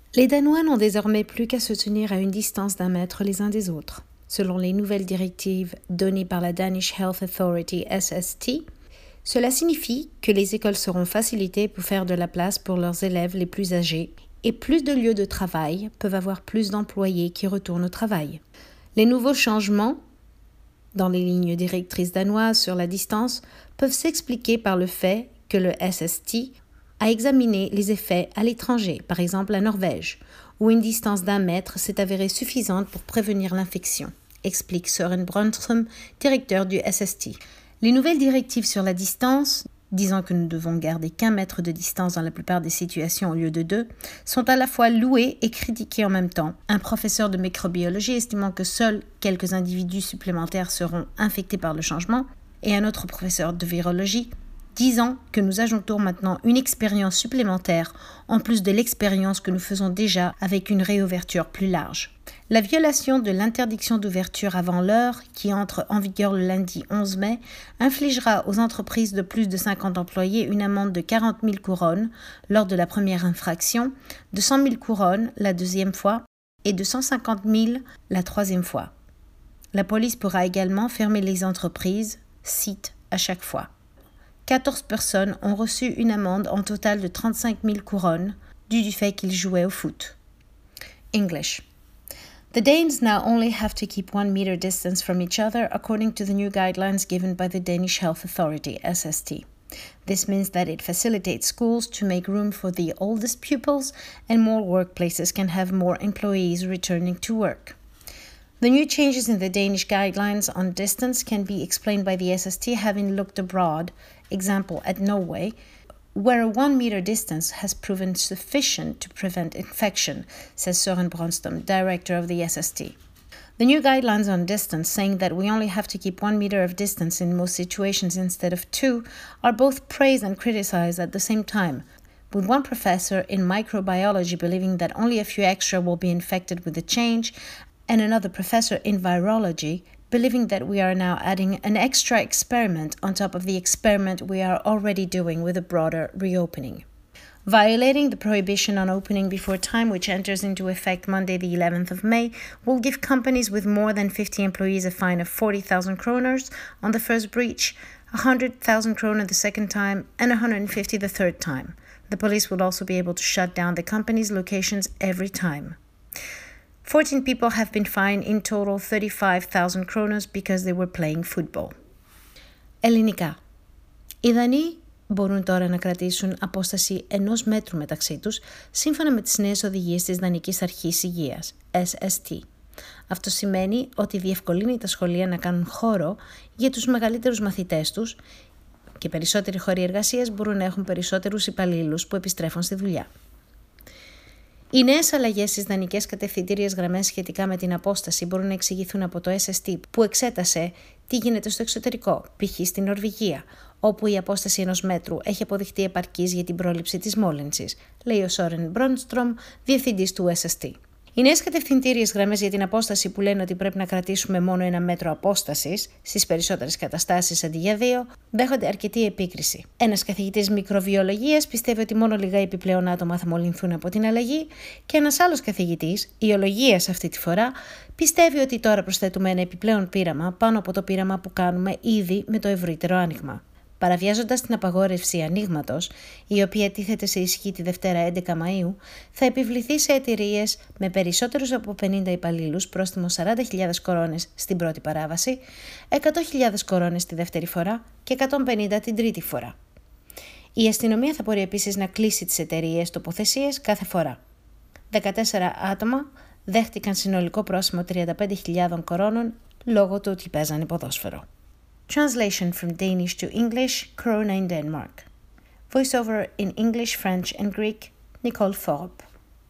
Les Danois n'ont désormais plus qu'à se tenir à une distance d'1 mètre les uns des autres. Selon les nouvelles directives données par la Danish Health Authority SST, cela signifie que les écoles seront facilitées pour faire de la place pour leurs élèves les plus âgés et plus de lieux de travail peuvent avoir plus d'employés qui retournent au travail. Les nouveaux changements dans les lignes directrices danoises sur la distance peuvent s'expliquer par le fait que le SST a examiné les effets à l'étranger, par exemple la Norvège, où une distance d'1 mètre s'est avérée suffisante pour prévenir l'infection, explique Søren Brøndstrøm, directeur du SST. Les nouvelles directives sur la distance, disant que nous devons garder qu'1 mètre de distance dans la plupart des situations au lieu de 2, sont à la fois louées et critiquées en même temps. Un professeur de microbiologie estimant que seuls quelques individus supplémentaires seront infectés par le changement, et un autre professeur de virologie disant que nous ajoutons maintenant une expérience supplémentaire en plus de l'expérience que nous faisons déjà avec une réouverture plus large. La violation de l'interdiction d'ouverture avant l'heure, qui entre en vigueur le lundi 11 mai, infligera aux entreprises de plus de 50 employés une amende de 40 000 couronnes lors de la première infraction, de 100 000 couronnes la deuxième fois et de 150 000 la troisième fois. La police pourra également fermer les entreprises, sites à chaque fois. 14 personnes ont reçu une amende en total de 35 000 couronnes due du fait qu'ils jouaient au foot. English. The Danes now only have to keep 1 meter distance from each other according to the new guidelines given by the Danish Health Authority, SST. This means that it facilitates schools to make room for the oldest pupils and more workplaces can have more employees returning to work. The new changes in the Danish guidelines on distance can be explained by the SST having looked abroad, example at Norway, where a 1 meter distance has proven sufficient to prevent infection, says Søren Brøndstrøm, director of the SST. The new guidelines on distance, saying that we only have to keep 1 meter of distance in most situations instead of 2, are both praised and criticized at the same time, with one professor in microbiology believing that only a few extra will be infected with the change, and another professor in virology believing that we are now adding an extra experiment on top of the experiment we are already doing with a broader reopening. Violating the prohibition on opening before time, which enters into effect Monday the 11th of May, will give companies with more than 50 employees a fine of 40,000 kroners on the first breach, 100,000 kroner the second time, and 150 the third time. The police will also be able to shut down the company's locations every time. 14 people have been fined in total 35,000 kroners because they were playing football. Ελληνικά. Οι Δανείοι μπορούν τώρα να κρατήσουν απόσταση 1 μέτρου μεταξύ τους, σύμφωνα με τις νέες οδηγίες της Δανικής Αρχής Υγείας, SST. Αυτό σημαίνει ότι διευκολύνει τα σχολεία να κάνουν χώρο για τους μεγαλύτερους μαθητές τους και περισσότεροι χώροι εργασίας μπορούν να έχουν περισσότερους υπαλλήλους που επιστρέφουν στη δουλειά. Οι νέες αλλαγές στις δανεικές κατευθυντήριες γραμμές σχετικά με την απόσταση μπορούν να εξηγηθούν από το SST που εξέτασε τι γίνεται στο εξωτερικό, π.χ. στην Νορβηγία, όπου η απόσταση 1 μέτρου έχει αποδειχτεί επαρκής για την πρόληψη της μόλυνσης, λέει ο Søren Brøndstrøm, διευθυντής του SST. Οι νέες κατευθυντήριες γραμμές για την απόσταση που λένε ότι πρέπει να κρατήσουμε μόνο 1 μέτρο απόστασης, στις περισσότερες καταστάσεις αντί για 2, δέχονται αρκετή επίκριση. Ένας καθηγητής μικροβιολογίας πιστεύει ότι μόνο λίγα επιπλέον άτομα θα μολυνθούν από την αλλαγή και ένας άλλος καθηγητής, ιολογίας αυτή τη φορά, πιστεύει ότι τώρα προσθέτουμε ένα επιπλέον πείραμα πάνω από το πείραμα που κάνουμε ήδη με το ευρύτερο άνοιγμα. Παραβιάζοντας την απαγόρευση ανοίγματος, η οποία τίθεται σε ισχύ τη Δευτέρα 11 Μαΐου, θα επιβληθεί σε εταιρείες με περισσότερους από 50 υπαλλήλους πρόστιμο 40.000 κορώνες στην πρώτη παράβαση, 100.000 κορώνες τη δεύτερη φορά και 150 την τρίτη φορά. Η αστυνομία θα μπορεί επίσης να κλείσει τις εταιρείες τοποθεσίες κάθε φορά. 14 άτομα δέχτηκαν συνολικό πρόστιμο 35.000 κορώνων λόγω του ότι παίζανε ποδόσφαιρο. Translation from Danish to English, Corona in Denmark. Voiceover in English, French and Greek, Nicole Forbes.